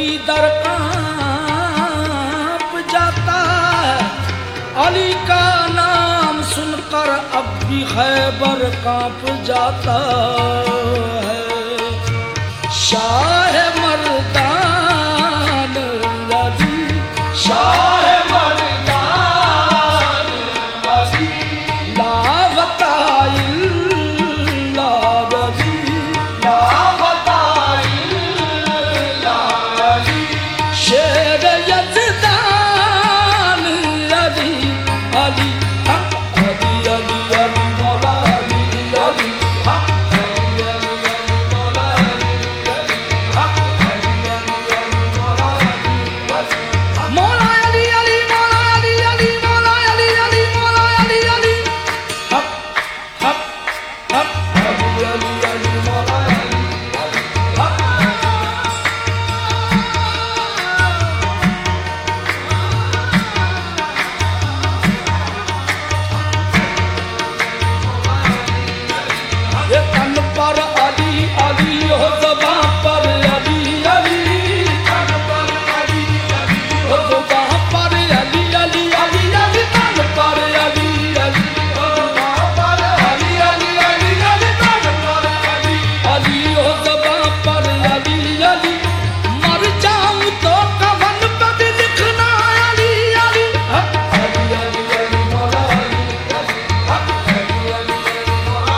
भी दर कांप जाता है। अली का नाम सुनकर अब भी खैबर कांप जाता है। शाह मर्दान अली, शाह मर्दान अली, ला वताइल्ला अली, ला वताइल्ला अली, शेर यज़दान अली, अली हक अली, अली अली मौला अली, अली हक अली, अली अली मौला अली, अली हक अली, अली अली मौला अली, मौला अली, अली मौला अली, अली मौला अली, अली मौला अली, अली हक हक हक अली, अली अली मौला अली, अली हक। ये तन पर अली अली हो, ज़बां पर अली अली, तन पर अली अली हो, ज़बां पर अली अली, अली अली तन पर अली अली हो, ज़बां पर अली अली, अली अली तन पर अली अली हो, ज़बां पर अली अली। मर जाऊं तो कफन पे भी लिखना अली अली हक अली, अली अली मौला अली, अली हक अली, अली अली मौला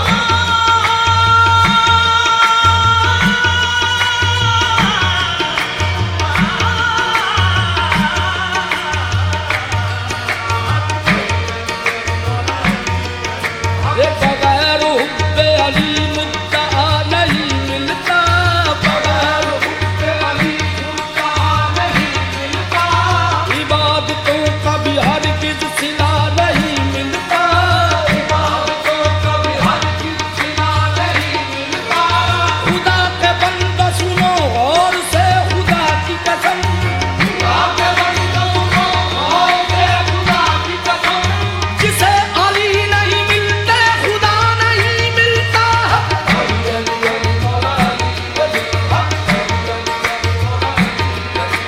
ये बगैर हुब्बे अली मुद्दा नहीं मिलता, बगैर हुब्बे अली मुद्दा नहीं मिलता। इबादतों का भी हरगिज़ सिला नहीं मिलता, इबादतों का भी हरगिज़ सिला नहीं मिलता। खुदा के बंदो सुनो गौर से, खुदा की कसम, खुदा के बंदो सुनो गौर से, खुदा की कसम, जिसे अली नहीं मिलते खुदा नहीं मिलता। अली अली अली मौला अली, अली हक अली, अली अली मौला अली, अली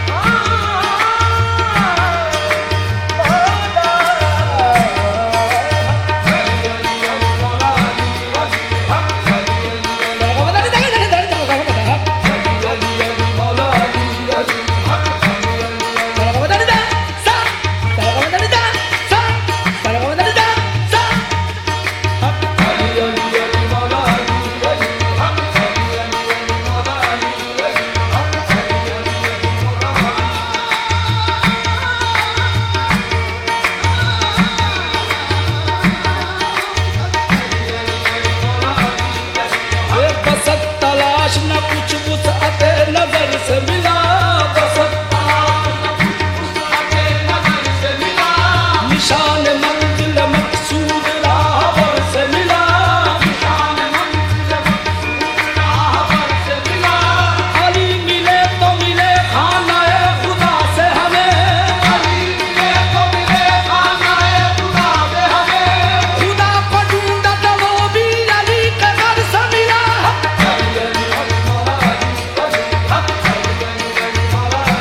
बसत तलाश न कुछ वुसअते नजर से मिला, बसत तलाश न कुछ वुसअते नजर से मिला। निशान मंजिल मकसूद राहबर से मिला, निशान मंजिल मकसूद राहबर से मिला। अली मिले तो मिले खानाए खुदा से हमें, अली मिले तो मिले खानाए खुदा से हमें। खुदा को ढूंढा तो वो भी अली के घर से मिला। अली अली अली मौला अली, अली हक अली, अली अली मौला अली,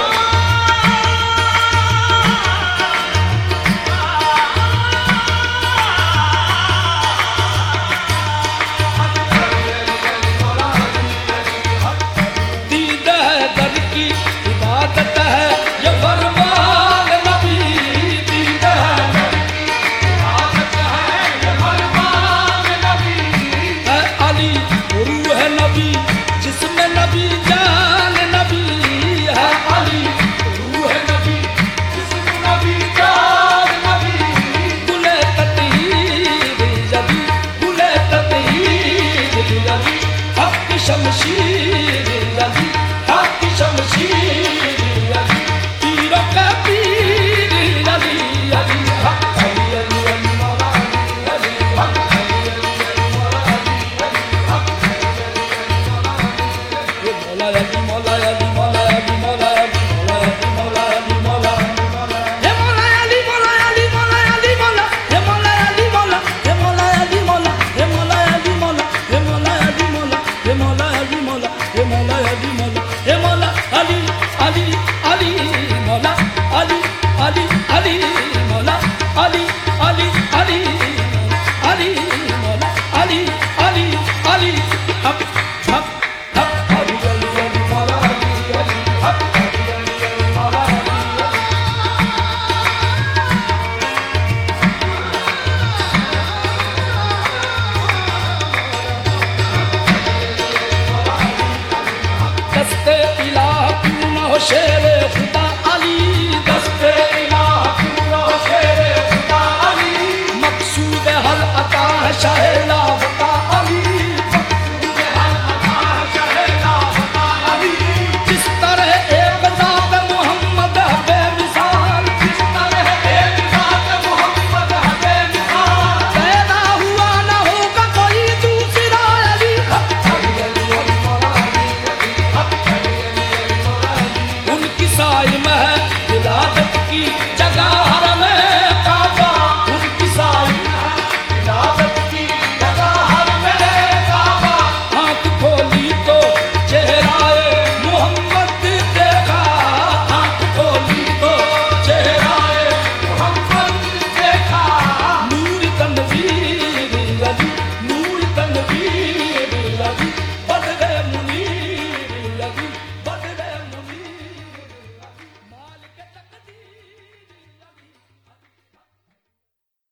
दीद है दर की इबादत है ये फरमान नबी, दीद है दर की इबादत है ये फरमान नबी। है अली रूह है नबी, जिसमें नबी जान नबी है। अली रूह है नबी, जिसमें नबी जान नबी। गुले तत्हीर जबी, गुले तत्हीर जबी, हक शमशीर जबी, हक शमशीर जबी, पीरों का पीर अली, अली हक अली, अली अली मौला अली, अली हक अली, अली अली मौला अली, अली हक अली, अली अली मौला अली, ये मौला अली, मौला अली, मौला अली, मौला अली, मौला अली, मौला अली, मौला अली, हे मौला अली, मौला अली, मौला अली, मौला, हे मौला अली, मौला, हे मौला अली, मौला, हे मौला अली, मौला, हे मौला अली, मौला, हे मौला अली, मौला, हे मौला अली, मौला, हे मौला अली दस्ते इलाह क्यों न हो शेरे खुदा अली, दस्ते इलाह क्यों न हो शेरे खुदा अली, मकसूद हल अता है शाहे लापता अली, मकसूद हल अता है शाहे लापता अली। जिस तरह एक ज़ात मोहम्मद है बेमिसाल, जिस तरह एक ज़ात मोहम्मद है बेमिसाल, पैदा हुआ न होगा कोई दूसरा अली। उनकी साई में है विलादत की